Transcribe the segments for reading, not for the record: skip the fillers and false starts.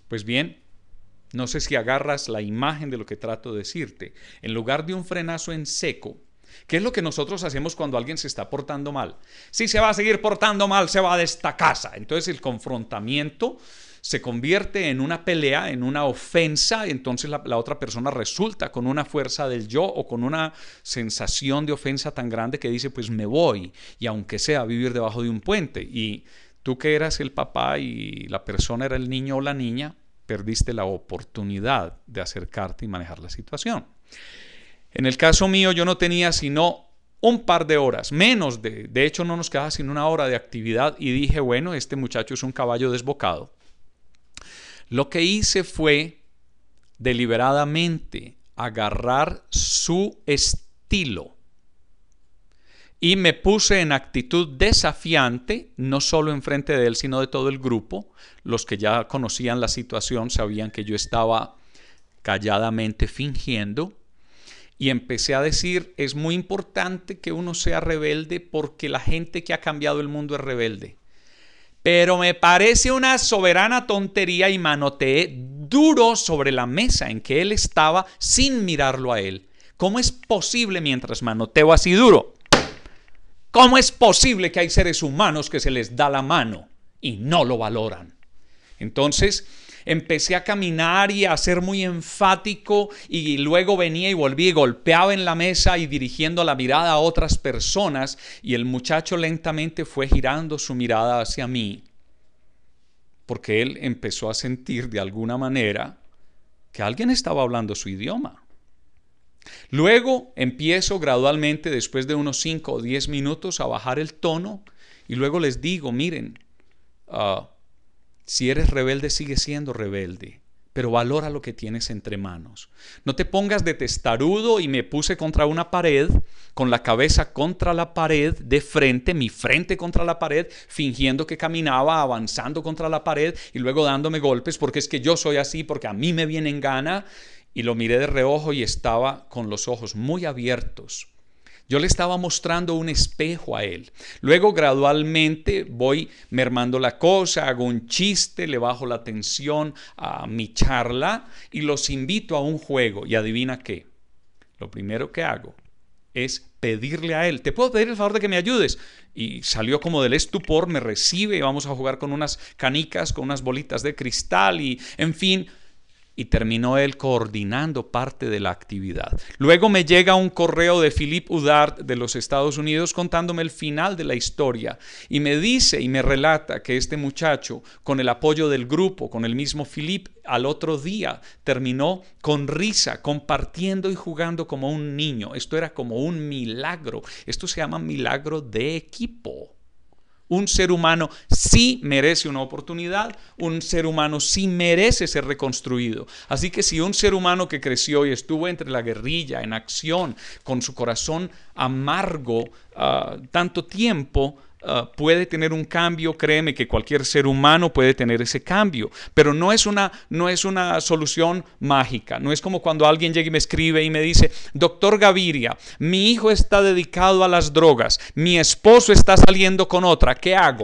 Pues bien, no sé si agarras la imagen de lo que trato de decirte. En lugar de un frenazo en seco, ¿qué es lo que nosotros hacemos cuando alguien se está portando mal? Si se va a seguir portando mal, se va de esta casa. Entonces el confrontamiento se convierte en una pelea, en una ofensa, entonces la otra persona resulta con una fuerza del yo o con una sensación de ofensa tan grande que dice, pues me voy, y aunque sea vivir debajo de un puente. Y tú que eras el papá y la persona era el niño o la niña, perdiste la oportunidad de acercarte y manejar la situación. En el caso mío yo no tenía sino un par de horas, menos de hecho no nos quedaba sino una hora de actividad y dije, bueno, este muchacho es un caballo desbocado. Lo que hice fue deliberadamente agarrar su estilo y me puse en actitud desafiante, no solo enfrente de él, sino de todo el grupo. Los que ya conocían la situación sabían que yo estaba calladamente fingiendo. Y empecé a decir, es muy importante que uno sea rebelde porque la gente que ha cambiado el mundo es rebelde. Pero me parece una soberana tontería y manoteé duro sobre la mesa en que él estaba sin mirarlo a él. ¿Cómo es posible mientras manoteo así duro? ¿Cómo es posible que hay seres humanos que se les da la mano y no lo valoran? Entonces empecé a caminar y a ser muy enfático y luego venía y volví y golpeaba en la mesa y dirigiendo la mirada a otras personas y el muchacho lentamente fue girando su mirada hacia mí porque él empezó a sentir de alguna manera que alguien estaba hablando su idioma. Luego empiezo gradualmente, después de unos 5 o 10 minutos, a bajar el tono y luego les digo, miren, si eres rebelde, sigue siendo rebelde, pero valora lo que tienes entre manos. No te pongas de testarudo y me puse contra una pared, con la cabeza contra la pared, de frente, mi frente contra la pared, fingiendo que caminaba, avanzando contra la pared y luego dándome golpes, porque es que yo soy así, porque a mí me viene en gana. Y lo miré de reojo y estaba con los ojos muy abiertos. Yo le estaba mostrando un espejo a él. Luego gradualmente voy mermando la cosa, hago un chiste, le bajo la tensión a mi charla y los invito a un juego. Y adivina qué. Lo primero que hago es pedirle a él, ¿te puedo pedir el favor de que me ayudes? Y salió como del estupor, me recibe y vamos a jugar con unas canicas, con unas bolitas de cristal y en fin. Y terminó él coordinando parte de la actividad. Luego me llega un correo de Philippe Oudard de los Estados Unidos contándome el final de la historia y me dice y me relata que este muchacho, con el apoyo del grupo, con el mismo Philippe, al otro día terminó con risa, compartiendo y jugando como un niño. Esto era como un milagro. Esto se llama milagro de equipo. Un ser humano sí merece una oportunidad, un ser humano sí merece ser reconstruido. Así que si un ser humano que creció y estuvo entre la guerrilla, en acción, con su corazón amargo tanto tiempo, puede tener un cambio, créeme que cualquier ser humano puede tener ese cambio, pero no es una solución mágica. No es como cuando alguien llega y me escribe y me dice, doctor Gaviria, mi hijo está dedicado a las drogas, mi esposo está saliendo con otra, ¿qué hago?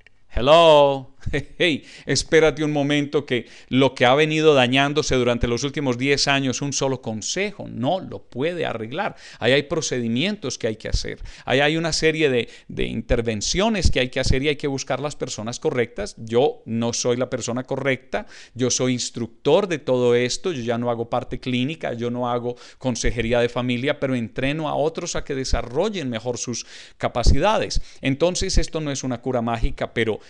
Hello, hey, espérate un momento, que lo que ha venido dañándose durante los últimos 10 años, un solo consejo no lo puede arreglar. Ahí hay procedimientos que hay que hacer, ahí hay una serie de intervenciones que hay que hacer y hay que buscar las personas correctas. Yo no soy la persona correcta, yo soy instructor de todo esto, yo ya no hago parte clínica, yo no hago consejería de familia, pero entreno a otros a que desarrollen mejor sus capacidades. Entonces esto no es una cura mágica, pero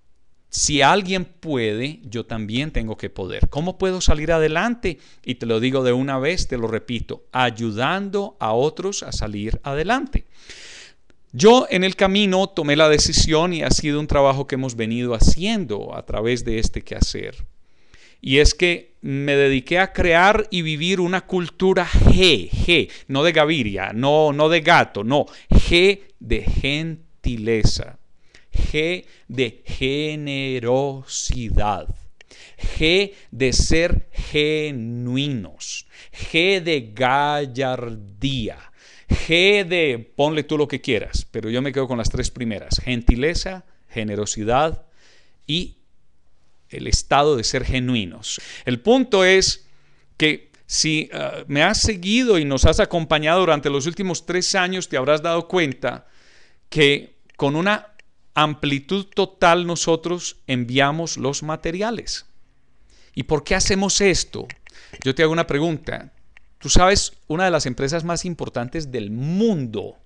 si alguien puede, yo también tengo que poder. ¿Cómo puedo salir adelante? Y te lo digo de una vez, te lo repito, ayudando a otros a salir adelante. Yo en el camino tomé la decisión y ha sido un trabajo que hemos venido haciendo a través de este quehacer. Y es que me dediqué a crear y vivir una cultura G, no de Gaviria, no de gato, no, G de gentileza. G de generosidad, G de ser genuinos, G de gallardía, G de, ponle tú lo que quieras, pero yo me quedo con las 3 primeras, gentileza, generosidad y el estado de ser genuinos. El punto es que si me has seguido y nos has acompañado durante los últimos 3 años, te habrás dado cuenta que con una amplitud total nosotros enviamos los materiales. ¿Y por qué hacemos esto? Yo te hago una pregunta. Tú sabes, una de las empresas más importantes del mundo,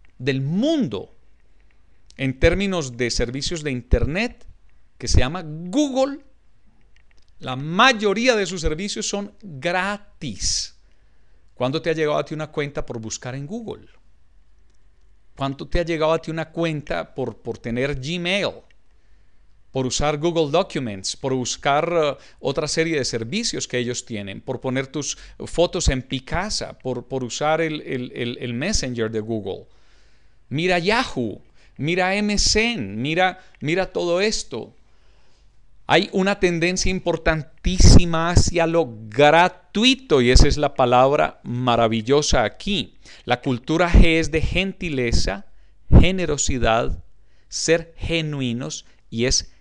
en términos de servicios de Internet, que se llama Google, la mayoría de sus servicios son gratis. ¿Cuándo te ha llegado a ti una cuenta por buscar en Google? ¿Cuánto te ha llegado a ti una cuenta por tener Gmail? Por usar Google Documents, por buscar otra serie de servicios que ellos tienen, por poner tus fotos en Picasa, por usar el Messenger de Google. Mira Yahoo, mira MSN, mira todo esto. Hay una tendencia importantísima hacia lo gratuito y esa es la palabra maravillosa aquí. La cultura G es de gentileza, generosidad, ser genuinos y es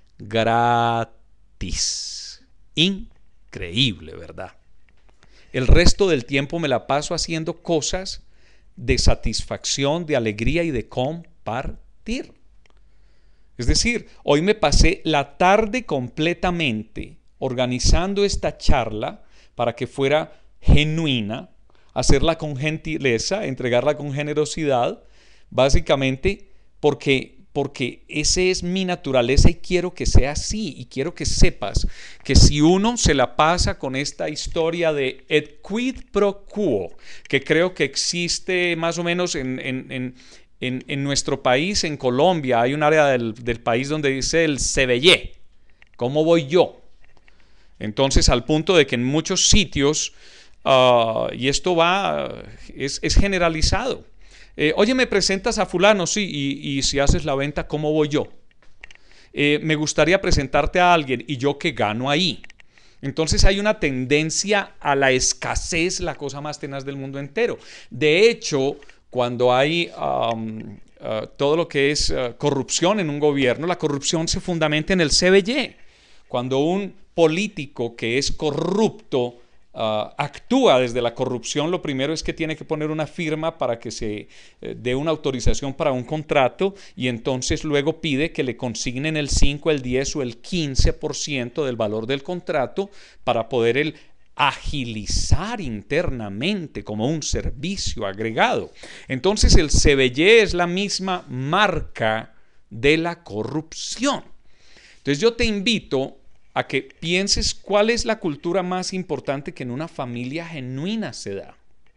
gratis. Increíble, ¿verdad? El resto del tiempo me la paso haciendo cosas de satisfacción, de alegría y de compartir. Es decir, hoy me pasé la tarde completamente organizando esta charla para que fuera genuina, hacerla con gentileza, entregarla con generosidad, básicamente porque esa es mi naturaleza y quiero que sea así. Y quiero que sepas que si uno se la pasa con esta historia de et quid pro quo, que creo que existe más o menos en nuestro país, en Colombia, hay un área del país donde dice el se veye, ¿cómo voy yo? Entonces, al punto de que en muchos sitios, y esto es generalizado, oye, ¿me presentas a fulano? Sí, y si haces la venta, ¿cómo voy yo? Me gustaría presentarte a alguien, ¿y yo qué gano ahí? Entonces hay una tendencia a la escasez, la cosa más tenaz del mundo entero. De hecho, cuando hay todo lo que es corrupción en un gobierno, la corrupción se fundamenta en el CBY. Cuando un político que es corrupto actúa desde la corrupción, lo primero es que tiene que poner una firma para que se dé una autorización para un contrato y entonces luego pide que le consignen el 5, el 10 o el 15% del valor del contrato para poder él agilizar internamente como un servicio agregado. Entonces el CBY es la misma marca de la corrupción. Entonces yo te invito a que pienses cuál es la cultura más importante que en una familia genuina se da.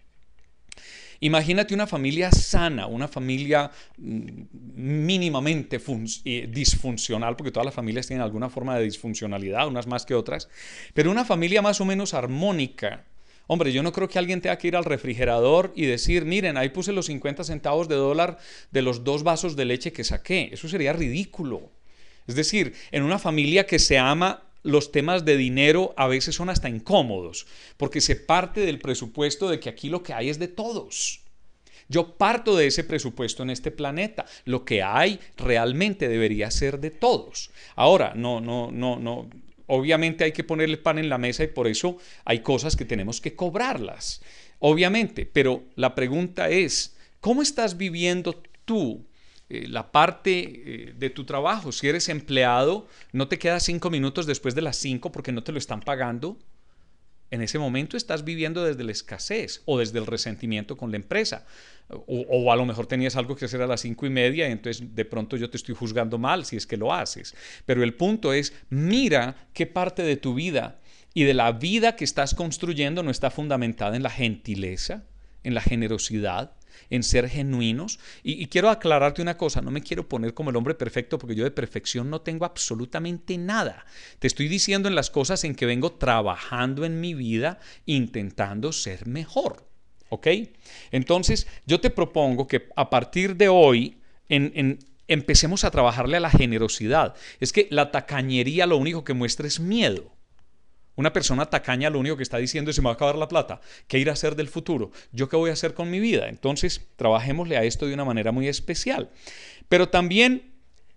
Imagínate una familia sana, una familia mínimamente disfuncional, porque todas las familias tienen alguna forma de disfuncionalidad, unas más que otras, pero una familia más o menos armónica. Hombre, yo no creo que alguien tenga que ir al refrigerador y decir, miren, ahí puse los 50 centavos de dólar de los 2 vasos de leche que saqué. Eso sería ridículo. Es decir, en una familia que se ama, los temas de dinero a veces son hasta incómodos, porque se parte del presupuesto de que aquí lo que hay es de todos. Yo parto de ese presupuesto en este planeta. Lo que hay realmente debería ser de todos. Ahora, no. Obviamente hay que poner el pan en la mesa y por eso hay cosas que tenemos que cobrarlas. Obviamente, pero la pregunta es, ¿cómo estás viviendo tú la parte de tu trabajo? Si eres empleado, no te quedas 5 minutos después de las 5 porque no te lo están pagando. En ese momento estás viviendo desde la escasez o desde el resentimiento con la empresa. O a lo mejor tenías algo que hacer a las 5:30 y entonces de pronto yo te estoy juzgando mal si es que lo haces. Pero el punto es, mira qué parte de tu vida y de la vida que estás construyendo no está fundamentada en la gentileza, en la generosidad, en ser genuinos. Y quiero aclararte una cosa, no me quiero poner como el hombre perfecto porque yo de perfección no tengo absolutamente nada. Te estoy diciendo en las cosas en que vengo trabajando en mi vida intentando ser mejor. ¿Ok? Entonces yo te propongo que a partir de hoy empecemos a trabajarle a la generosidad. Es que la tacañería lo único que muestra es miedo. Una persona tacaña lo único que está diciendo es: se me va a acabar la plata, ¿qué ir a hacer del futuro? ¿Yo qué voy a hacer con mi vida? Entonces, trabajémosle a esto de una manera muy especial. Pero también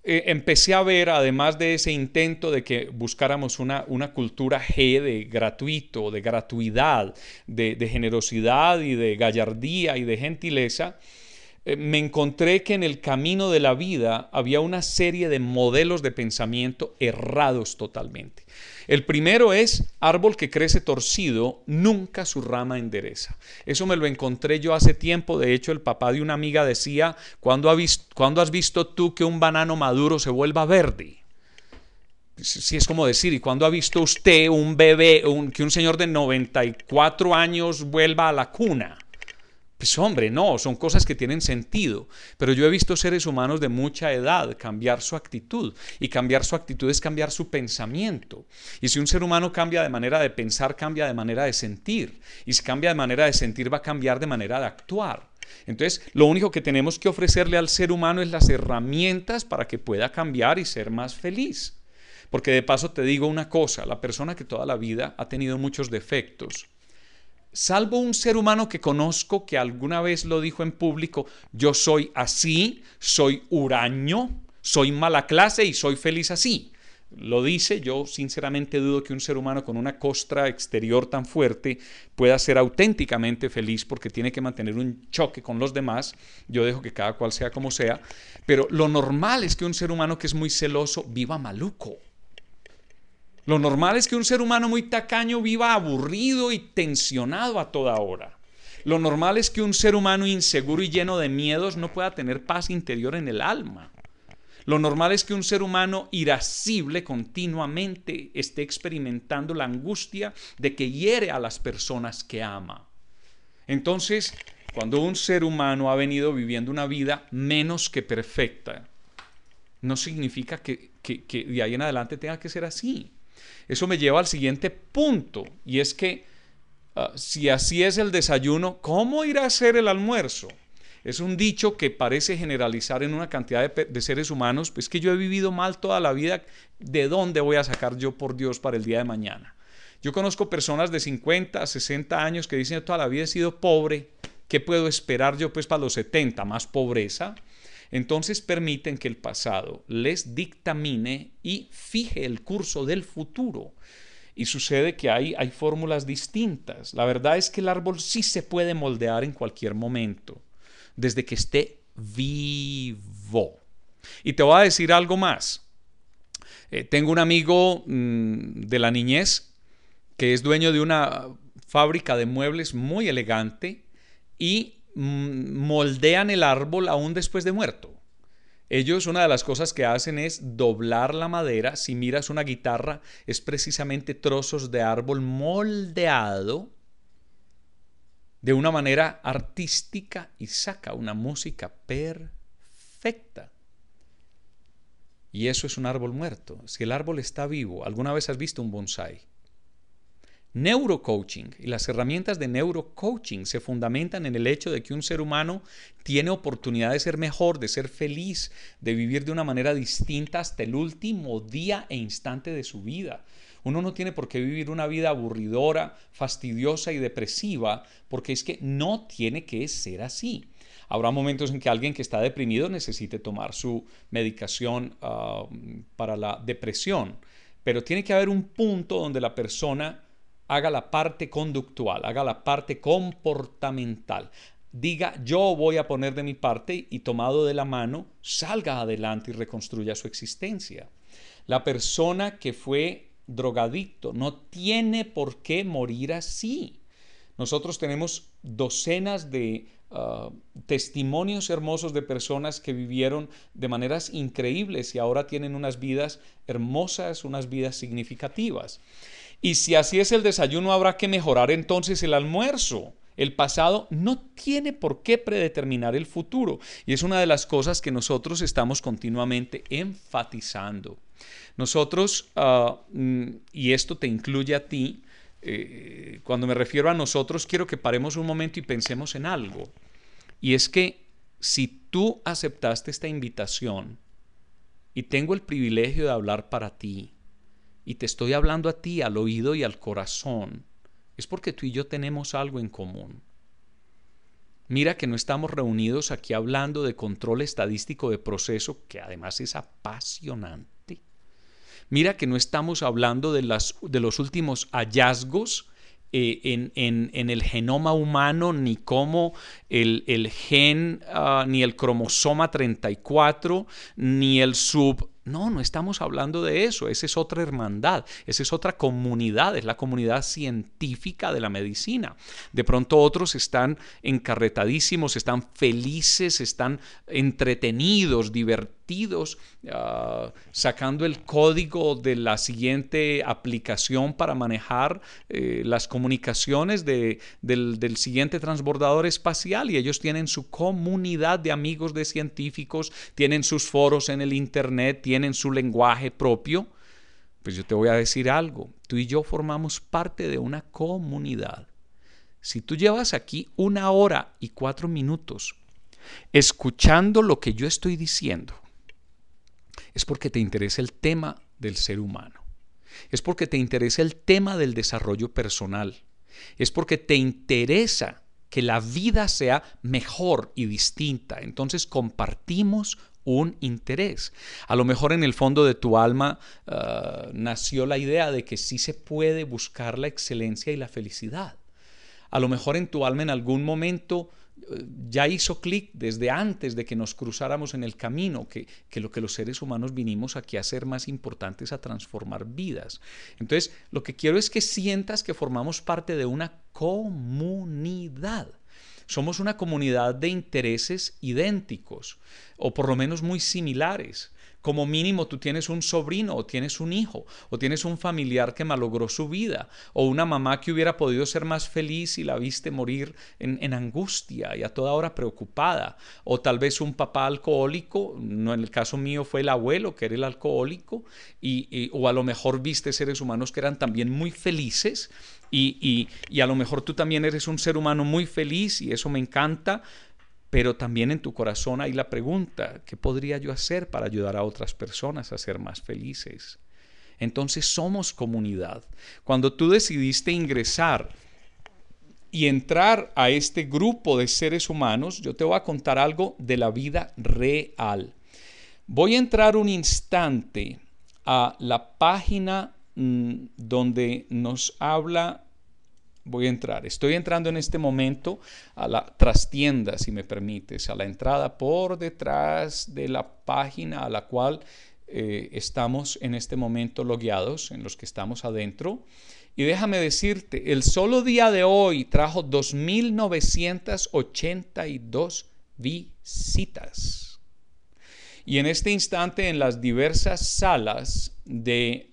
empecé a ver, además de ese intento de que buscáramos una cultura G de gratuito, de gratuidad, de generosidad y de gallardía y de gentileza, me encontré que en el camino de la vida había una serie de modelos de pensamiento errados totalmente. El primero es: árbol que crece torcido, nunca su rama endereza. Eso me lo encontré yo hace tiempo. De hecho, el papá de una amiga decía: ¿cuándo has visto tú que un banano maduro se vuelva verde? Sí, es como decir: ¿y cuándo ha visto usted un bebé, que un señor de 94 años vuelva a la cuna? Pues hombre, no, son cosas que tienen sentido, pero yo he visto seres humanos de mucha edad cambiar su actitud, y cambiar su actitud es cambiar su pensamiento. Y si un ser humano cambia de manera de pensar, cambia de manera de sentir, y si cambia de manera de sentir, va a cambiar de manera de actuar. Entonces, lo único que tenemos que ofrecerle al ser humano es las herramientas para que pueda cambiar y ser más feliz. Porque de paso te digo una cosa: la persona que toda la vida ha tenido muchos defectos, salvo un ser humano que conozco que alguna vez lo dijo en público: yo soy así, soy huraño, soy mala clase y soy feliz así. Lo dice. Yo sinceramente dudo que un ser humano con una costra exterior tan fuerte pueda ser auténticamente feliz, porque tiene que mantener un choque con los demás. Yo dejo que cada cual sea como sea, pero lo normal es que un ser humano que es muy celoso viva maluco. Lo normal es que un ser humano muy tacaño viva aburrido y tensionado a toda hora. Lo normal es que un ser humano inseguro y lleno de miedos no pueda tener paz interior en el alma. Lo normal es que un ser humano irascible continuamente esté experimentando la angustia de que hiere a las personas que ama. Entonces, cuando un ser humano ha venido viviendo una vida menos que perfecta, no significa que de ahí en adelante tenga que ser así. Eso me lleva al siguiente punto, y es que si así es el desayuno, ¿cómo irá a ser el almuerzo? Es un dicho que parece generalizar en una cantidad de seres humanos. Pues que yo he vivido mal toda la vida, ¿de dónde voy a sacar yo, por Dios, para el día de mañana? Yo conozco personas de 50, 60 años que dicen: toda la vida he sido pobre, ¿qué puedo esperar yo pues para los 70? ¿Más pobreza? Entonces permiten que el pasado les dictamine y fije el curso del futuro. Y sucede que hay fórmulas distintas. La verdad es que el árbol sí se puede moldear en cualquier momento, desde que esté vivo. Y te voy a decir algo más. Tengo un amigo de la niñez que es dueño de una fábrica de muebles muy elegante, y moldean el árbol aún después de muerto. Ellos, una de las cosas que hacen es doblar la madera. Si miras una guitarra, es precisamente trozos de árbol moldeado de una manera artística, y saca una música perfecta. Y eso es un árbol muerto. Si el árbol está vivo, ¿alguna vez has visto un bonsái? Neurocoaching y las herramientas de neurocoaching se fundamentan en el hecho de que un ser humano tiene oportunidad de ser mejor, de ser feliz, de vivir de una manera distinta hasta el último día e instante de su vida. Uno no tiene por qué vivir una vida aburridora, fastidiosa y depresiva, porque es que no tiene que ser así. Habrá momentos en que alguien que está deprimido necesite tomar su medicación para la depresión, pero tiene que haber un punto donde la persona haga la parte conductual, haga la parte comportamental. Diga: yo voy a poner de mi parte, y tomado de la mano, salga adelante y reconstruya su existencia. La persona que fue drogadicto no tiene por qué morir así. Nosotros tenemos docenas de testimonios hermosos de personas que vivieron de maneras increíbles y ahora tienen unas vidas hermosas, unas vidas significativas. Y si así es el desayuno, habrá que mejorar entonces el almuerzo. El pasado no tiene por qué predeterminar el futuro, y es una de las cosas que nosotros estamos continuamente enfatizando. Nosotros, y esto te incluye a ti, cuando me refiero a nosotros, quiero que paremos un momento y pensemos en algo. Y es que si tú aceptaste esta invitación, y tengo el privilegio de hablar para ti, y te estoy hablando a ti al oído y al corazón, es porque tú y yo tenemos algo en común. Mira que no estamos reunidos aquí hablando de control estadístico de proceso, que además es apasionante. Mira que no estamos hablando de los últimos hallazgos en el genoma humano, ni cómo el gen, ni el cromosoma 34, ni el sub... No, no estamos hablando de eso. Esa es otra hermandad, esa es otra comunidad, es la comunidad científica de la medicina. De pronto otros están encarretadísimos, están felices, están entretenidos, divertidos, sacando el código de la siguiente aplicación para manejar las comunicaciones del siguiente transbordador espacial, y ellos tienen su comunidad de amigos de científicos, tienen sus foros en el internet, tienen su lenguaje propio. Pues yo te voy a decir algo, tú y yo formamos parte de una comunidad. Si tú llevas aquí 1 hora y 4 minutos escuchando lo que yo estoy diciendo, es porque te interesa el tema del ser humano, es porque te interesa el tema del desarrollo personal, es porque te interesa que la vida sea mejor y distinta. Entonces compartimos un interés. A lo mejor en el fondo de tu alma nació la idea de que sí se puede buscar la excelencia y la felicidad. A lo mejor en tu alma en algún momento ya hizo clic desde antes de que nos cruzáramos en el camino, que lo que los seres humanos vinimos aquí a hacer más importante es a transformar vidas. Entonces, lo que quiero es que sientas que formamos parte de una comunidad. Somos una comunidad de intereses idénticos, o por lo menos muy similares. Como mínimo tú tienes un sobrino, o tienes un hijo, o tienes un familiar que malogró su vida, o una mamá que hubiera podido ser más feliz y la viste morir en angustia y a toda hora preocupada, o tal vez un papá alcohólico, no, en el caso mío fue el abuelo que era el alcohólico, o a lo mejor viste seres humanos que eran también muy felices, y a lo mejor tú también eres un ser humano muy feliz y eso me encanta. Pero también en tu corazón hay la pregunta, ¿qué podría yo hacer para ayudar a otras personas a ser más felices? Entonces somos comunidad. Cuando tú decidiste ingresar y entrar a este grupo de seres humanos, yo te voy a contar algo de la vida real. Voy a entrar un instante a la página donde nos habla. Estoy entrando en este momento a la trastienda, si me permites, a la entrada por detrás de la página a la cual estamos en este momento logueados, en los que estamos adentro. Y déjame decirte, el solo día de hoy trajo 2.982 visitas. Y en este instante en las diversas salas de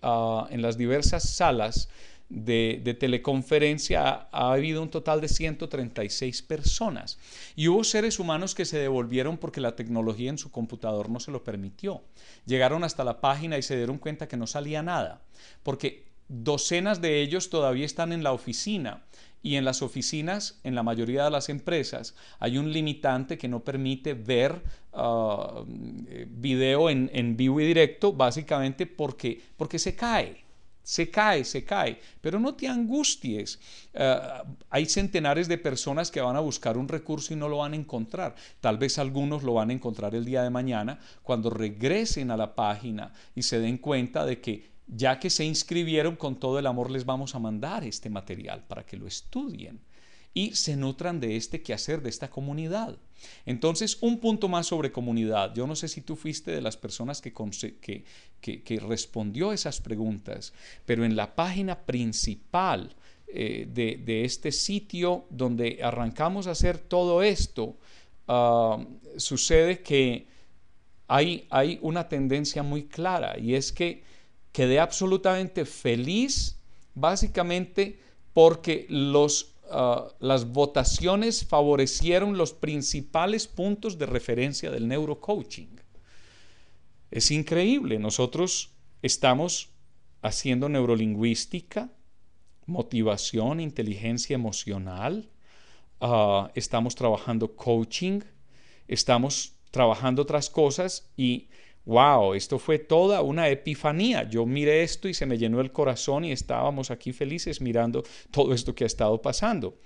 teleconferencia ha habido un total de 136 personas. Y hubo seres humanos que se devolvieron porque la tecnología en su computador no se lo permitió. Llegaron hasta la página y se dieron cuenta que no salía nada, porque docenas de ellos todavía están en la oficina. Y en las oficinas, en la mayoría de las empresas, hay un limitante que no permite ver video en vivo y directo, básicamente porque se cae. Se cae, pero no te angusties. Hay centenares de personas que van a buscar un recurso y no lo van a encontrar. Tal vez algunos lo van a encontrar el día de mañana cuando regresen a la página y se den cuenta de que ya que se inscribieron, con todo el amor les vamos a mandar este material para que lo estudien y se nutran de este quehacer, de esta comunidad. Entonces, un punto más sobre comunidad. Yo no sé si tú fuiste de las personas que respondió esas preguntas, pero en la página principal de este sitio donde arrancamos a hacer todo esto, sucede que hay una tendencia muy clara, y es que quedé absolutamente feliz, básicamente porque las votaciones favorecieron los principales puntos de referencia del neurocoaching. Es increíble. Nosotros estamos haciendo neurolingüística, motivación, inteligencia emocional, estamos trabajando coaching, estamos trabajando otras cosas y wow, esto fue toda una epifanía. Yo miré esto y se me llenó el corazón y estábamos aquí felices mirando todo esto que ha estado pasando.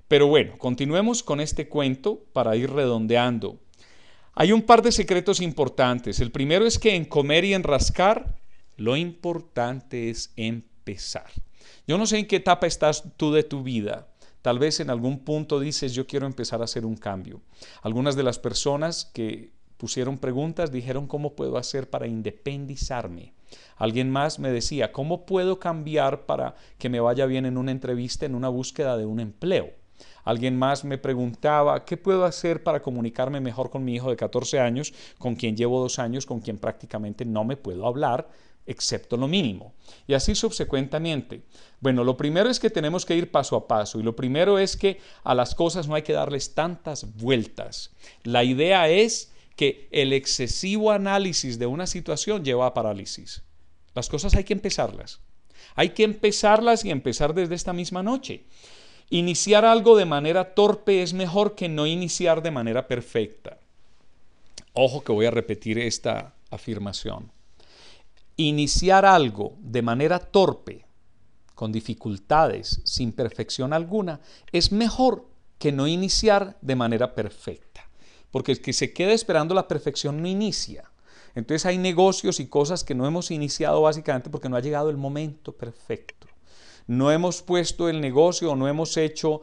Pero bueno, continuemos con este cuento para ir redondeando. Hay un par de secretos importantes. El primero es que en comer y en rascar, lo importante es empezar. Yo no sé en qué etapa estás tú de tu vida. Tal vez en algún punto dices, yo quiero empezar a hacer un cambio. Algunas de las personas que pusieron preguntas dijeron, ¿cómo puedo hacer para independizarme? Alguien más me decía, ¿cómo puedo cambiar para que me vaya bien en una entrevista, en una búsqueda de un empleo? Alguien más me preguntaba, ¿qué puedo hacer para comunicarme mejor con mi hijo de 14 años, con quien llevo 2 años, con quien prácticamente no me puedo hablar, excepto lo mínimo? Y así subsecuentemente. Bueno, lo primero es que tenemos que ir paso a paso y lo primero es que a las cosas no hay que darles tantas vueltas. La idea es que el excesivo análisis de una situación lleva a parálisis. Las cosas hay que empezarlas. Hay que empezarlas y empezar desde esta misma noche. Iniciar algo de manera torpe es mejor que no iniciar de manera perfecta. Ojo que voy a repetir esta afirmación. Iniciar algo de manera torpe, con dificultades, sin perfección alguna, es mejor que no iniciar de manera perfecta. Porque el que se queda esperando la perfección no inicia. Entonces hay negocios y cosas que no hemos iniciado básicamente porque no ha llegado el momento perfecto. No hemos puesto el negocio o no hemos hecho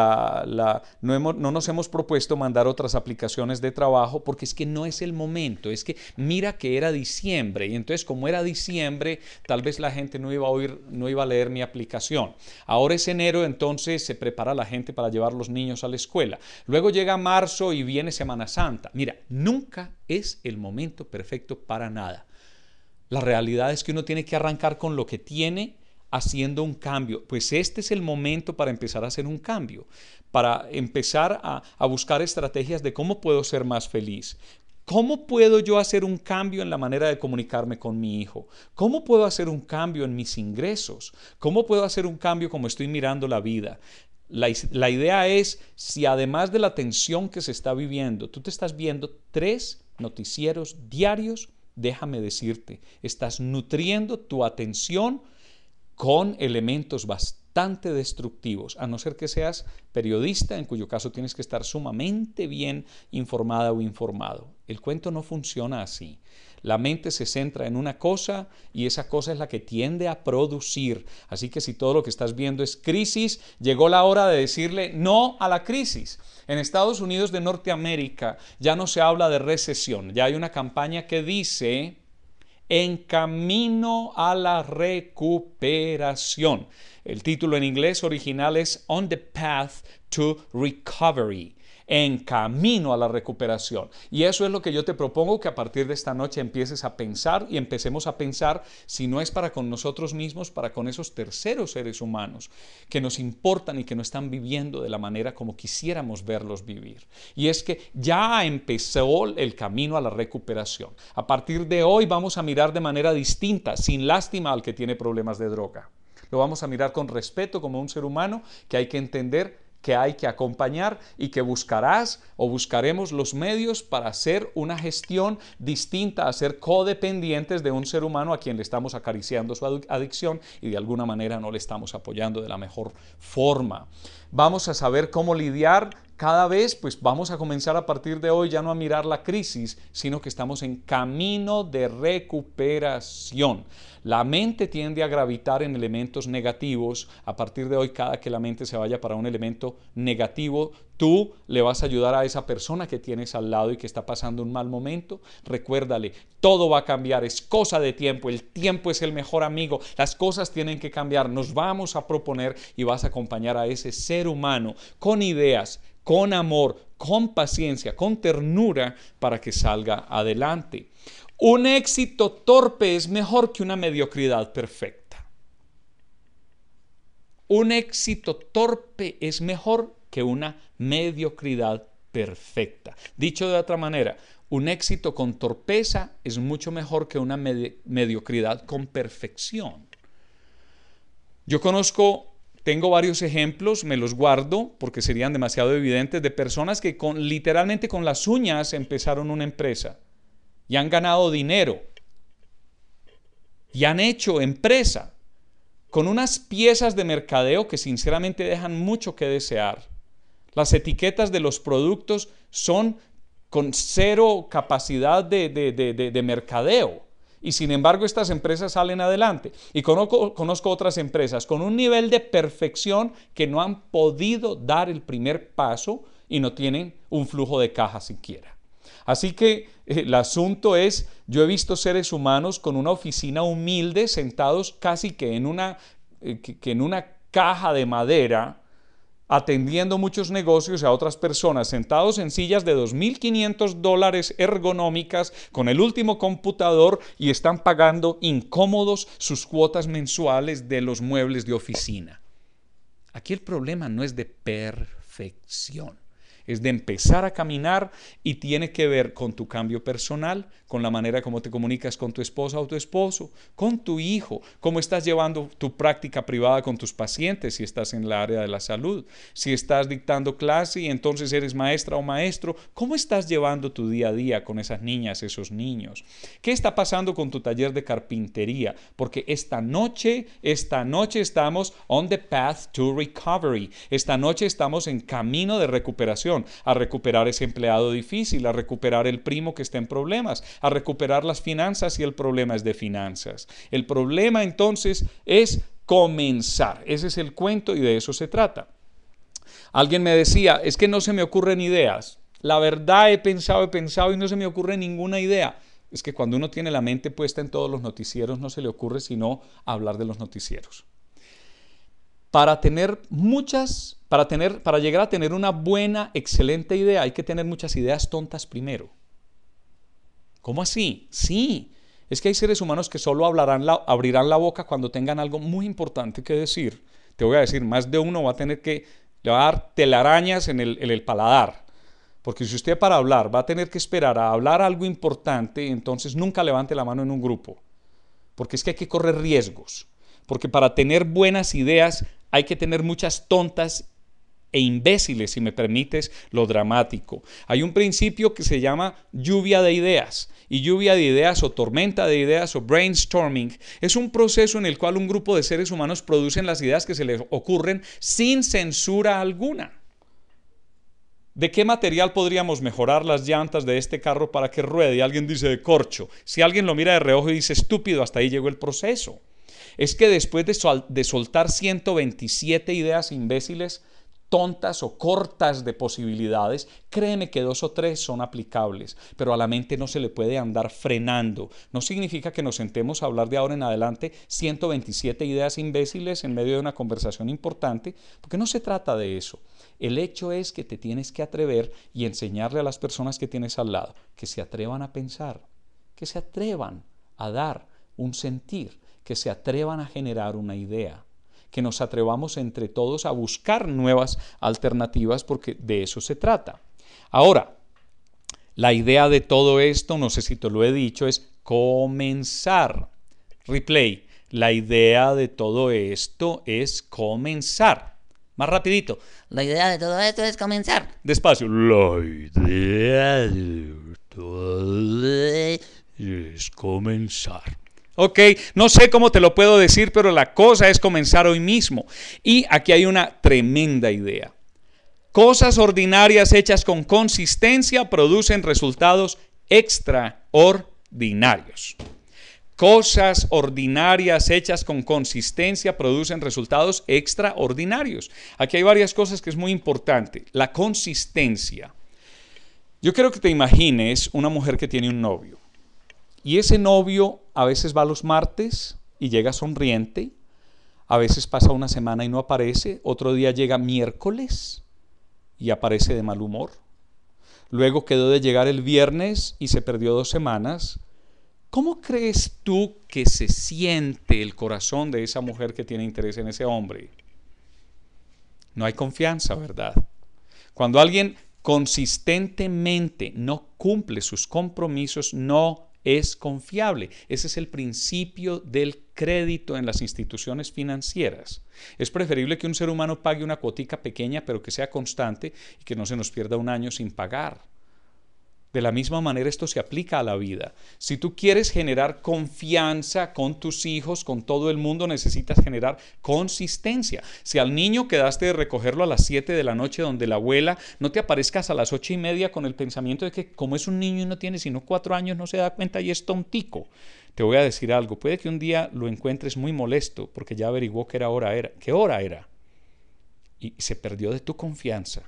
no nos hemos propuesto mandar otras aplicaciones de trabajo porque es que no es el momento. Es que mira que era diciembre y entonces como era diciembre tal vez la gente no iba a leer mi aplicación. Ahora es enero, entonces se prepara la gente para llevar los niños a la escuela. Luego llega marzo y viene Semana Santa. Mira, nunca es el momento perfecto para nada. La realidad es que uno tiene que arrancar con lo que tiene, haciendo un cambio. Pues este es el momento para empezar a hacer un cambio, para empezar a buscar estrategias de cómo puedo ser más feliz. ¿Cómo puedo yo hacer un cambio en la manera de comunicarme con mi hijo? ¿Cómo puedo hacer un cambio en mis ingresos? ¿Cómo puedo hacer un cambio como estoy mirando la vida? La idea es, si además de la tensión que se está viviendo, tú te estás viendo 3 noticieros diarios, déjame decirte, estás nutriendo tu atención con elementos bastante destructivos, a no ser que seas periodista, en cuyo caso tienes que estar sumamente bien informada o informado. El cuento no funciona así. La mente se centra en una cosa y esa cosa es la que tiende a producir. Así que si todo lo que estás viendo es crisis, llegó la hora de decirle no a la crisis. En Estados Unidos de Norteamérica ya no se habla de recesión, ya hay una campaña que dice en camino a la recuperación. El título en inglés original es On the Path to Recovery. En camino a la recuperación. Y eso es lo que yo te propongo, que a partir de esta noche empieces a pensar y empecemos a pensar, si no es para con nosotros mismos, para con esos terceros seres humanos que nos importan y que no están viviendo de la manera como quisiéramos verlos vivir. Y es que ya empezó el camino a la recuperación. A partir de hoy vamos a mirar de manera distinta, sin lástima al que tiene problemas de droga. Lo vamos a mirar con respeto como un ser humano que hay que entender, que hay que acompañar y que buscarás o buscaremos los medios para hacer una gestión distinta a ser codependientes de un ser humano a quien le estamos acariciando su adicción y de alguna manera no le estamos apoyando de la mejor forma. Vamos a saber cómo lidiar cada vez, pues vamos a comenzar a partir de hoy ya no a mirar la crisis, sino que estamos en camino de recuperación. La mente tiende a gravitar en elementos negativos. A partir de hoy, cada que la mente se vaya para un elemento negativo, tú le vas a ayudar a esa persona que tienes al lado y que está pasando un mal momento. Recuérdale, todo va a cambiar, es cosa de tiempo, el tiempo es el mejor amigo, las cosas tienen que cambiar, nos vamos a proponer y vas a acompañar a ese ser humano con ideas, con amor, con paciencia, con ternura para que salga adelante. Un éxito torpe es mejor que una mediocridad perfecta. Un éxito torpe es mejor que una mediocridad perfecta. Dicho de otra manera, un éxito con torpeza es mucho mejor que una mediocridad con perfección. Yo tengo varios ejemplos, me los guardo porque serían demasiado evidentes, de personas que literalmente con las uñas empezaron una empresa y han ganado dinero y han hecho empresa con unas piezas de mercadeo que sinceramente dejan mucho que desear. Las etiquetas de los productos son con cero capacidad de mercadeo. Y sin embargo estas empresas salen adelante. Y conozco otras empresas con un nivel de perfección que no han podido dar el primer paso y no tienen un flujo de caja siquiera. Así que el asunto es, yo he visto seres humanos con una oficina humilde sentados casi que en una caja de madera, atendiendo muchos negocios a otras personas, sentados en sillas de $2,500 ergonómicas, con el último computador y están pagando incómodos sus cuotas mensuales de los muebles de oficina. Aquí el problema no es de perfección. Es de empezar a caminar y tiene que ver con tu cambio personal, con la manera como te comunicas con tu esposa o tu esposo, con tu hijo, cómo estás llevando tu práctica privada con tus pacientes si estás en el área de la salud, si estás dictando clase y entonces eres maestra o maestro, cómo estás llevando tu día a día con esas niñas, esos niños. ¿Qué está pasando con tu taller de carpintería? Porque esta noche estamos on the path to recovery. Esta noche estamos en camino de recuperación. A recuperar ese empleado difícil, a recuperar el primo que está en problemas, a recuperar las finanzas si el problema es de finanzas. El problema entonces es comenzar. Ese es el cuento y de eso se trata. Alguien me decía, es que no se me ocurren ideas. La verdad he pensado y no se me ocurre ninguna idea. Es que cuando uno tiene la mente puesta en todos los noticieros no se le ocurre sino hablar de los noticieros. Para llegar a tener una buena, excelente idea, hay que tener muchas ideas tontas primero. ¿Cómo así? Sí, es que hay seres humanos que solo abrirán la boca cuando tengan algo muy importante que decir. Te voy a decir, más de uno va a tener que, le va a dar telarañas en el paladar. Porque si usted para hablar va a tener que esperar a hablar algo importante, entonces nunca levante la mano en un grupo. Porque es que hay que correr riesgos. Porque para tener buenas ideas hay que tener muchas tontas e imbéciles, si me permites lo dramático. Hay un principio que se llama lluvia de ideas. Y lluvia de ideas o tormenta de ideas o brainstorming es un proceso en el cual un grupo de seres humanos producen las ideas que se les ocurren sin censura alguna. ¿De qué material podríamos mejorar las llantas de este carro para que ruede? Y alguien dice de corcho. Si alguien lo mira de reojo y dice estúpido, hasta ahí llegó el proceso. Es que después de soltar 127 ideas imbéciles, tontas o cortas de posibilidades, créeme que 2 o 3 son aplicables, pero a la mente no se le puede andar frenando. No significa que nos sentemos a hablar de ahora en adelante 127 ideas imbéciles en medio de una conversación importante, porque no se trata de eso. El hecho es que te tienes que atrever y enseñarle a las personas que tienes al lado que se atrevan a pensar, que se atrevan a dar un sentir, que se atrevan a generar una idea, que nos atrevamos entre todos a buscar nuevas alternativas porque de eso se trata. Ahora, la idea de todo esto, no sé si te lo he dicho, es comenzar. Replay, la idea de todo esto es comenzar. Más rapidito. La idea de todo esto es comenzar. Despacio. La idea de todo es comenzar. Ok, no sé cómo te lo puedo decir, pero la cosa es comenzar hoy mismo. Y aquí hay una tremenda idea. Cosas ordinarias hechas con consistencia producen resultados extraordinarios. Cosas ordinarias hechas con consistencia producen resultados extraordinarios. Aquí hay varias cosas que es muy importante. La consistencia. Yo quiero que te imagines una mujer que tiene un novio. Y ese novio a veces va los martes y llega sonriente, a veces pasa una semana y no aparece, otro día llega miércoles y aparece de mal humor. Luego quedó de llegar el viernes y se perdió 2 semanas. ¿Cómo crees tú que se siente el corazón de esa mujer que tiene interés en ese hombre? No hay confianza, ¿verdad? Cuando alguien consistentemente no cumple sus compromisos, no es confiable. Ese es el principio del crédito en las instituciones financieras. Es preferible que un ser humano pague una cuotica pequeña, pero que sea constante y que no se nos pierda un año sin pagar. De la misma manera esto se aplica a la vida. Si tú quieres generar confianza con tus hijos, con todo el mundo, necesitas generar consistencia. Si al niño quedaste de recogerlo a las 7 de la noche donde la abuela, no te aparezcas a las 8:30 con el pensamiento de que como es un niño y no tiene sino 4 años, no se da cuenta y es tontico. Te voy a decir algo, puede que un día lo encuentres muy molesto porque ya averiguó qué hora era y se perdió de tu confianza.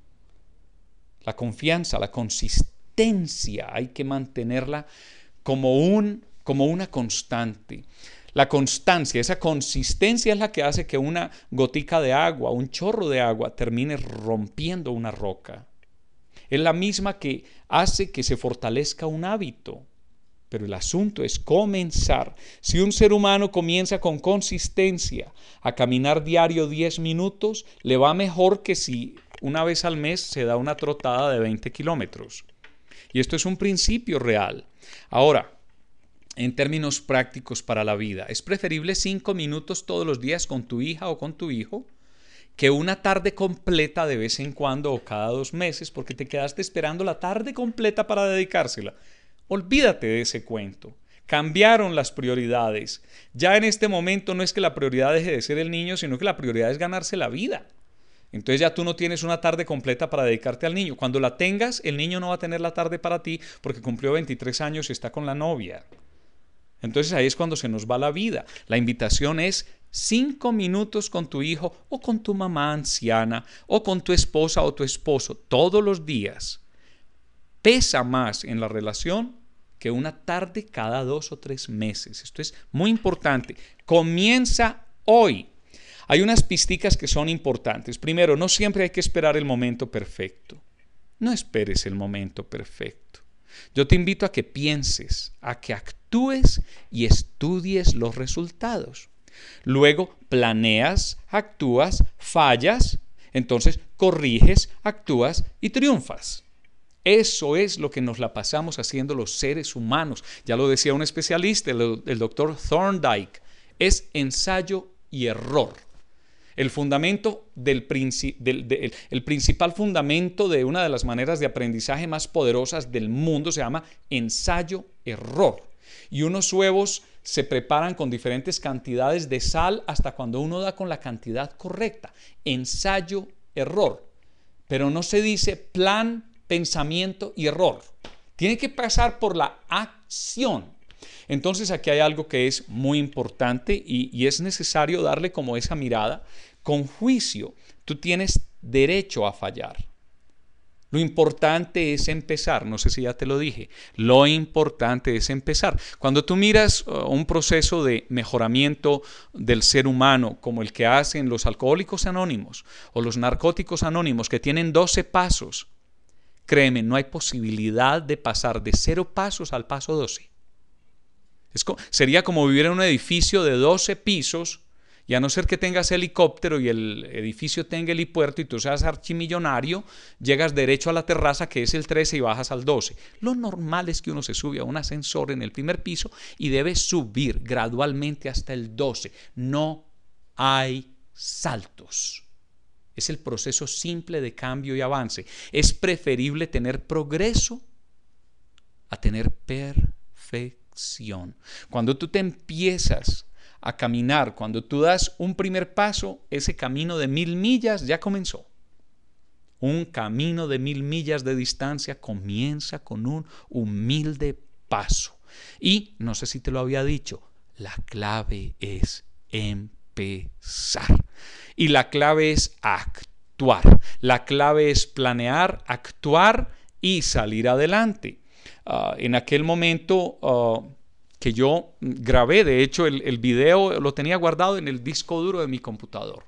La confianza, la consistencia, hay que mantenerla como una constante. La constancia, esa consistencia es la que hace que una gotica de agua, un chorro de agua termine rompiendo una roca. Es la misma que hace que se fortalezca un hábito. Pero el asunto es comenzar. Si un ser humano comienza con consistencia a caminar diario 10 minutos, le va mejor que si una vez al mes se da una trotada de 20 kilómetros. Y esto es un principio real. Ahora, en términos prácticos para la vida, es preferible 5 minutos todos los días con tu hija o con tu hijo que una tarde completa de vez en cuando o cada 2 meses porque te quedaste esperando la tarde completa para dedicársela. Olvídate de ese cuento. Cambiaron las prioridades. Ya en este momento no es que la prioridad deje de ser el niño, sino que la prioridad es ganarse la vida. Entonces ya tú no tienes una tarde completa para dedicarte al niño. Cuando la tengas, el niño no va a tener la tarde para ti porque cumplió 23 años y está con la novia. Entonces ahí es cuando se nos va la vida. La invitación es 5 minutos con tu hijo o con tu mamá anciana o con tu esposa o tu esposo todos los días. Pesa más en la relación que una tarde cada 2 o 3 meses. Esto es muy importante. Comienza hoy. Hay unas pisticas que son importantes. Primero, no siempre hay que esperar el momento perfecto. No esperes el momento perfecto. Yo te invito a que pienses, a que actúes y estudies los resultados. Luego planeas, actúas, fallas, entonces corriges, actúas y triunfas. Eso es lo que nos la pasamos haciendo los seres humanos. Ya lo decía un especialista, el doctor Thorndike. Es ensayo y error. El principal fundamento de una de las maneras de aprendizaje más poderosas del mundo se llama ensayo-error. Y unos huevos se preparan con diferentes cantidades de sal hasta cuando uno da con la cantidad correcta. Ensayo-error. Pero no se dice plan, pensamiento y error. Tiene que pasar por la acción. Entonces aquí hay algo que es muy importante y es necesario darle como esa mirada con juicio. Tú tienes derecho a fallar. Lo importante es empezar. No sé si ya te lo dije. Lo importante es empezar. Cuando tú miras un proceso de mejoramiento del ser humano como el que hacen los alcohólicos anónimos o los narcóticos anónimos que tienen 12 pasos, créeme, no hay posibilidad de pasar de 0 pasos al paso 12. Sería como vivir en un edificio de 12 pisos y a no ser que tengas helicóptero y el edificio tenga helipuerto y tú seas archimillonario, llegas derecho a la terraza que es el 13 y bajas al 12. Lo normal es que uno se sube a un ascensor en el primer piso y debe subir gradualmente hasta el 12. No hay saltos. Es el proceso simple de cambio y avance. Es preferible tener progreso a tener perfección. Cuando tú te empiezas a caminar, cuando tú das un primer paso, ese camino de 1000 millas ya comenzó. Un camino de 1000 millas de distancia comienza con un humilde paso. Y, no sé si te lo había dicho, la clave es empezar. Y la clave es actuar. La clave es planear, actuar y salir adelante. En aquel momento que yo grabé, de hecho el video lo tenía guardado en el disco duro de mi computador.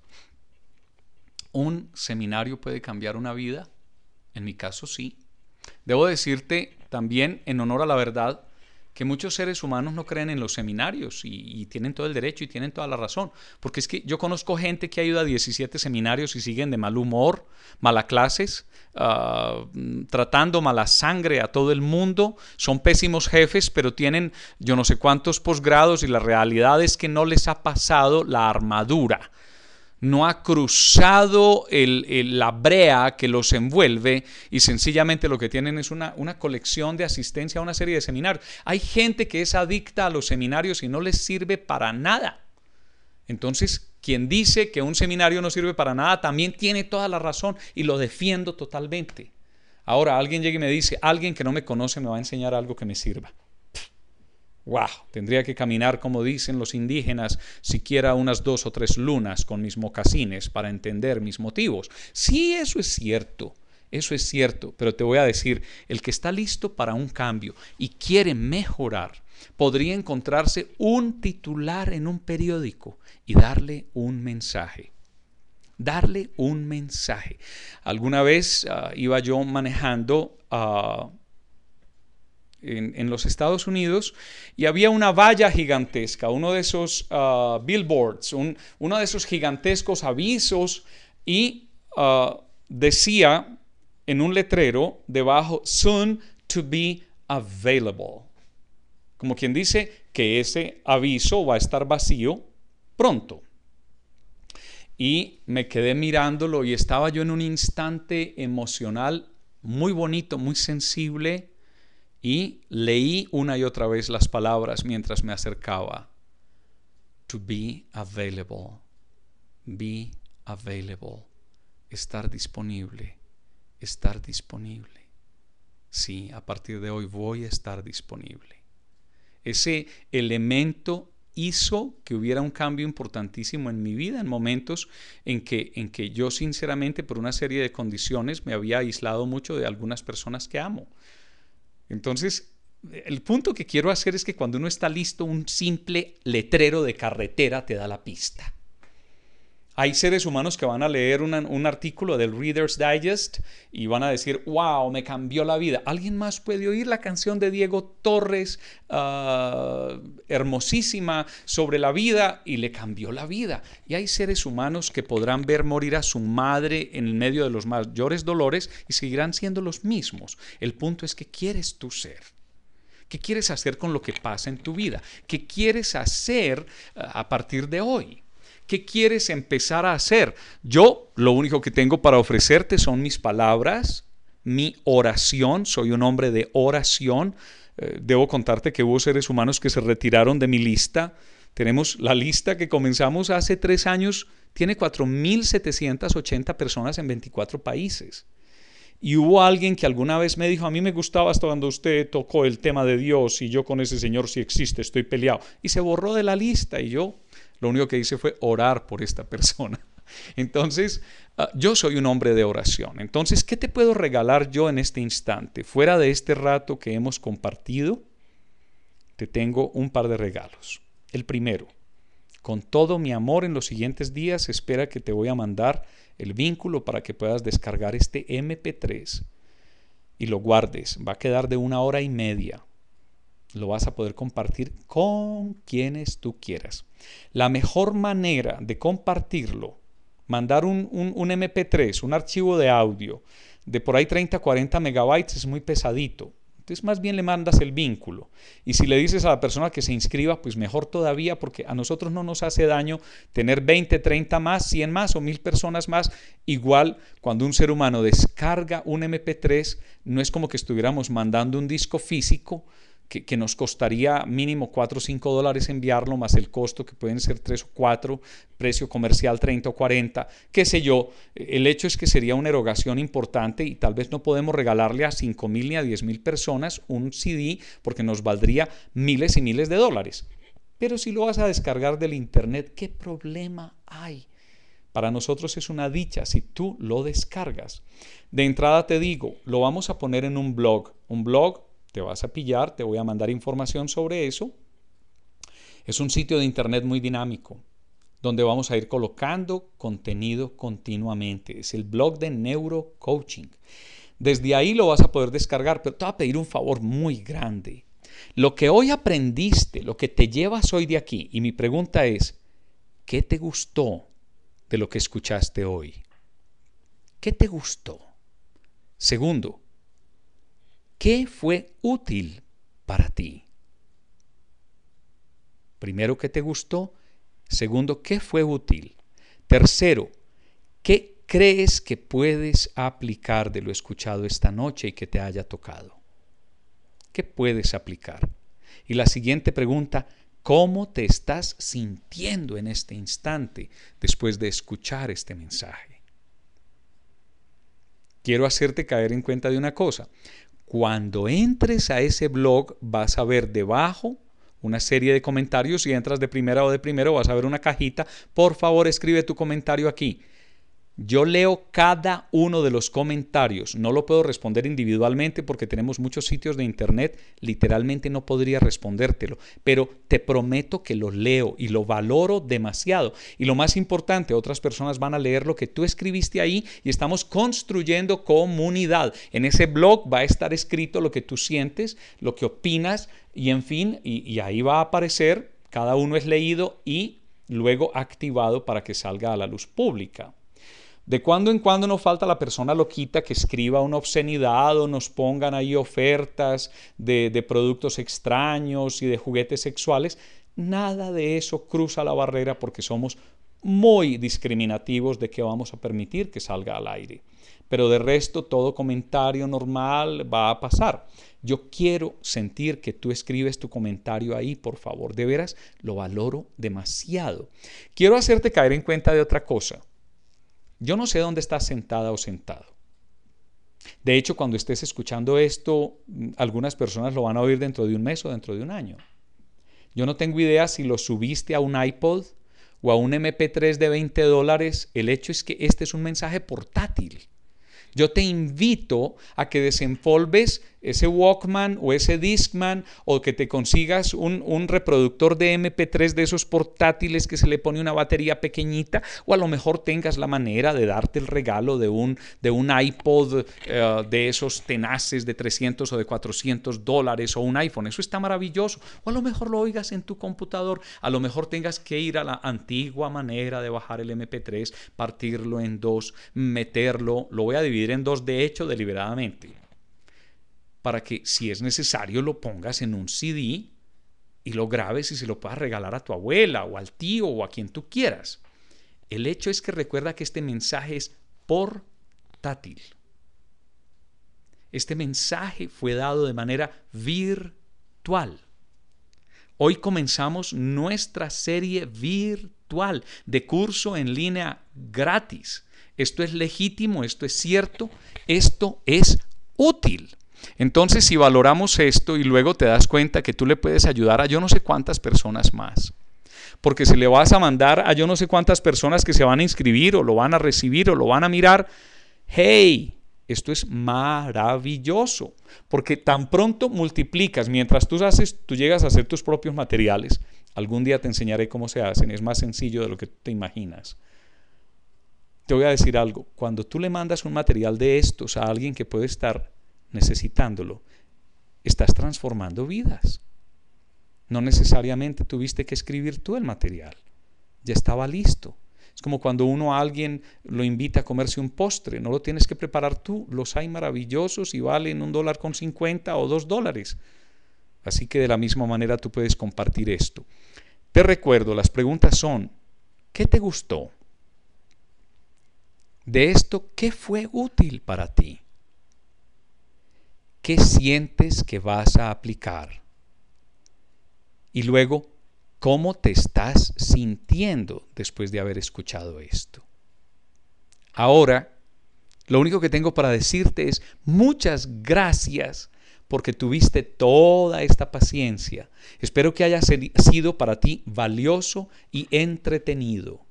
¿Un seminario puede cambiar una vida? En mi caso sí. Debo decirte también, en honor a la verdad, que muchos seres humanos no creen en los seminarios y tienen todo el derecho y tienen toda la razón. Porque es que yo conozco gente que ha ido a 17 seminarios y siguen de mal humor, malas clases, tratando mala sangre a todo el mundo. Son pésimos jefes, pero tienen yo no sé cuántos posgrados y la realidad es que no les ha pasado la armadura. no ha cruzado la brea que los envuelve y sencillamente lo que tienen es una colección de asistencia a una serie de seminarios. Hay gente que es adicta a los seminarios y no les sirve para nada. Entonces, quien dice que un seminario no sirve para nada también tiene toda la razón y lo defiendo totalmente. Ahora, alguien llega y me dice, alguien que no me conoce me va a enseñar algo que me sirva. ¡Wow! Tendría que caminar, como dicen los indígenas, siquiera unas 2 o 3 lunas con mis mocasines para entender mis motivos. Sí, eso es cierto, pero te voy a decir, el que está listo para un cambio y quiere mejorar, podría encontrarse un titular en un periódico y darle un mensaje. Darle un mensaje. Alguna vez iba yo manejando en los Estados Unidos y había una valla gigantesca, uno de esos billboards, uno de esos gigantescos avisos y decía en un letrero debajo, soon to be available. Como quien dice que ese aviso va a estar vacío pronto. Y me quedé mirándolo y estaba yo en un instante emocional muy bonito, muy sensible, y leí una y otra vez las palabras mientras me acercaba. To be available. Be available. Estar disponible. Estar disponible. Sí, a partir de hoy voy a estar disponible. Ese elemento hizo que hubiera un cambio importantísimo en mi vida en momentos en que yo sinceramente por una serie de condiciones me había aislado mucho de algunas personas que amo. Entonces, el punto que quiero hacer es que cuando uno está listo, un simple letrero de carretera te da la pista. Hay seres humanos que van a leer un artículo del Reader's Digest y van a decir, wow, me cambió la vida. ¿Alguien más puede oír la canción de Diego Torres, hermosísima, sobre la vida? Y le cambió la vida. Y hay seres humanos que podrán ver morir a su madre en medio de los mayores dolores y seguirán siendo los mismos. El punto es, ¿qué quieres tú ser? ¿Qué quieres hacer con lo que pasa en tu vida? ¿Qué quieres hacer a partir de hoy? ¿Qué quieres empezar a hacer? Yo lo único que tengo para ofrecerte son mis palabras, mi oración. Soy un hombre de oración. Debo contarte que hubo seres humanos que se retiraron de mi lista. Tenemos la lista que comenzamos hace 3 años. Tiene 4.780 personas en 24 países. Y hubo alguien que alguna vez me dijo, a mí me gustaba hasta cuando usted tocó el tema de Dios y yo con ese señor sí existe, estoy peleado. Y se borró de la lista y yo lo único que hice fue orar por esta persona. Entonces, yo soy un hombre de oración. Entonces, ¿qué te puedo regalar yo en este instante? Fuera de este rato que hemos compartido, te tengo un par de regalos. El primero, con todo mi amor en los siguientes días, espera que te voy a mandar el vínculo para que puedas descargar este MP3 y lo guardes. Va a quedar de 1 hora y media. Lo vas a poder compartir con quienes tú quieras. La mejor manera de compartirlo, mandar un MP3, un archivo de audio de por ahí 30, 40 megabytes es muy pesadito. Entonces más bien le mandas el vínculo. Y si le dices a la persona que se inscriba, pues mejor todavía, porque a nosotros no nos hace daño tener 20, 30 más, 100 más o 1000 personas más. Igual cuando un ser humano descarga un MP3, no es como que estuviéramos mandando un disco físico, que nos costaría mínimo 4 o 5 dólares enviarlo, más el costo que pueden ser 3 o 4, precio comercial 30 o 40, qué sé yo. El hecho es que sería una erogación importante y tal vez no podemos regalarle a 5,000 ni a 10,000 personas un CD porque nos valdría miles y miles de dólares. Pero si lo vas a descargar del internet, ¿qué problema hay? Para nosotros es una dicha si tú lo descargas. De entrada te digo, lo vamos a poner en un blog. Un blog te vas a pillar, te voy a mandar información sobre eso. Es un sitio de internet muy dinámico, donde vamos a ir colocando contenido continuamente. Es el blog de Neurocoaching. Desde ahí lo vas a poder descargar, pero te voy a pedir un favor muy grande. Lo que hoy aprendiste, lo que te llevas hoy de aquí, y mi pregunta es, ¿qué te gustó de lo que escuchaste hoy? ¿Qué te gustó? Segundo, ¿qué fue útil para ti? Primero, ¿qué te gustó? Segundo, ¿qué fue útil? Tercero, ¿qué crees que puedes aplicar de lo escuchado esta noche y que te haya tocado? ¿Qué puedes aplicar? Y la siguiente pregunta, ¿cómo te estás sintiendo en este instante después de escuchar este mensaje? Quiero hacerte caer en cuenta de una cosa. Cuando entres a ese blog vas a ver debajo una serie de comentarios. Si entras de primera o de primero vas a ver una cajita. Por favor, escribe tu comentario aquí. Yo leo cada uno de los comentarios. No lo puedo responder individualmente porque tenemos muchos sitios de internet. Literalmente no podría respondértelo. Pero te prometo que lo leo y lo valoro demasiado. Y lo más importante, otras personas van a leer lo que tú escribiste ahí y estamos construyendo comunidad. En ese blog va a estar escrito lo que tú sientes, lo que opinas y en fin, y ahí va a aparecer. Cada uno es leído y luego activado para que salga a la luz pública. De cuando en cuando nos falta la persona loquita que escriba una obscenidad o nos pongan ahí ofertas de productos extraños y de juguetes sexuales. Nada de eso cruza la barrera porque somos muy discriminativos de que vamos a permitir que salga al aire. Pero de resto, todo comentario normal va a pasar. Yo quiero sentir que tú escribes tu comentario ahí, por favor. De veras, lo valoro demasiado. Quiero hacerte caer en cuenta de otra cosa. Yo no sé dónde estás sentada o sentado. De hecho, cuando estés escuchando esto, algunas personas lo van a oír dentro de un mes o dentro de un año. Yo no tengo idea si lo subiste a un iPod o a un MP3 de $20. El hecho es que este es un mensaje portátil. Yo te invito a que desempolves ese Walkman o ese Discman o que te consigas un reproductor de MP3 de esos portátiles que se le pone una batería pequeñita, o a lo mejor tengas la manera de darte el regalo de un iPod de esos tenaces de $300 o de $400 o un iPhone. Eso está maravilloso. O a lo mejor lo oigas en tu computador. A lo mejor tengas que ir a la antigua manera de bajar el MP3, partirlo en dos, meterlo. Lo voy a dividir en dos, de hecho, deliberadamente, para que si es necesario lo pongas en un CD y lo grabes y se lo puedas regalar a tu abuela o al tío o a quien tú quieras. El hecho es que recuerda que este mensaje es portátil. Este mensaje fue dado de manera virtual. Hoy comenzamos nuestra serie virtual de curso en línea gratis. Esto es legítimo, esto es cierto, esto es útil. Entonces, si valoramos esto y luego te das cuenta que tú le puedes ayudar a yo no sé cuántas personas más, porque si le vas a mandar a yo no sé cuántas personas que se van a inscribir o lo van a recibir o lo van a mirar, hey, esto es maravilloso, porque tan pronto multiplicas, mientras tú llegas a hacer tus propios materiales. Algún día te enseñaré cómo se hacen, es más sencillo de lo que te imaginas. Te voy a decir algo, cuando tú le mandas un material de estos a alguien que puede estar necesitándolo, estás transformando vidas. No necesariamente tuviste que escribir tú el material, ya estaba listo. Es como cuando uno a alguien lo invita a comerse un postre, no lo tienes que preparar tú, los hay maravillosos y valen $1.50 o $2. Así que de la misma manera tú puedes compartir esto. Te recuerdo, las preguntas son, ¿qué te gustó? De esto, ¿qué fue útil para ti? ¿Qué sientes que vas a aplicar? Y luego, ¿cómo te estás sintiendo después de haber escuchado esto? Ahora, lo único que tengo para decirte es muchas gracias porque tuviste toda esta paciencia. Espero que haya sido para ti valioso y entretenido.